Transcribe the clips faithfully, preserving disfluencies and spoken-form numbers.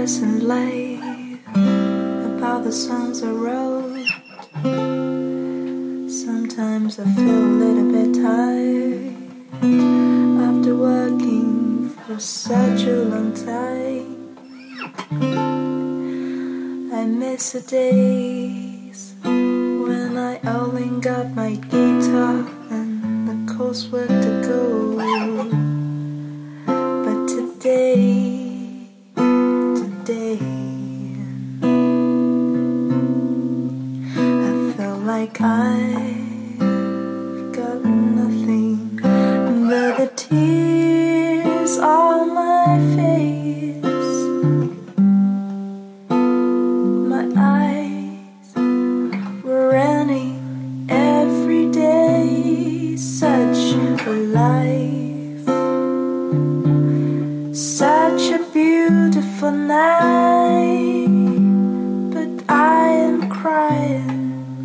recent life, about the songs I wrote. Sometimes I feel a little bit tired after working for such a long time. I miss the days when I only got my guitar and the coursework to go. But today, today I feel like I've got nothing but the tears on my face. My eyes were running every day, such a life, such a beautiful night, but I am crying.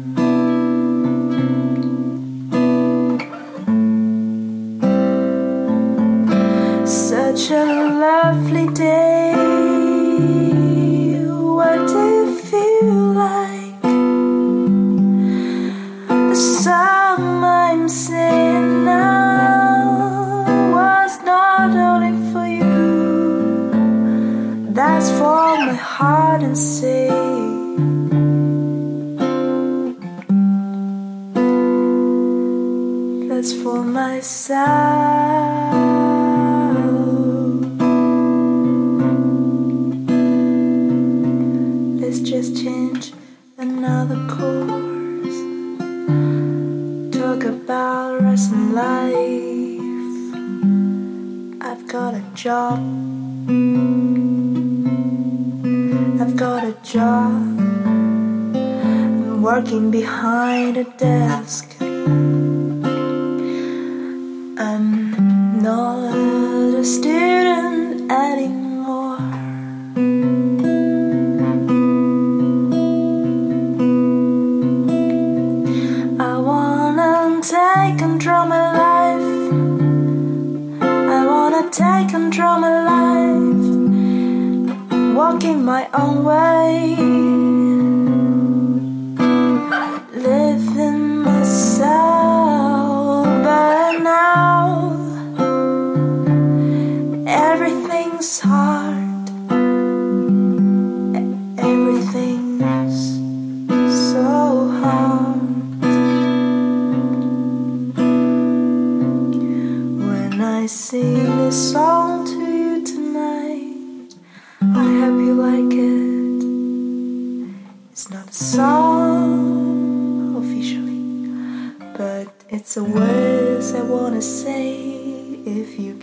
Such a lovely day. What do you feel like? The song I'm singing now was not only for you. That's for my heart and soul. That's for myself. Let's just change another course. Talk about recent life. I've got a job. I've got a job. I'm working behind a desk. I'm not a student anymore. I wanna take control of my life. I wanna take control of my life. Walking my own way, living myself. But now everything's hard, everything's so hard. When I sing this song to you tonight, I hope you like it. It's not a song officially, but it's the words I wanna say. If you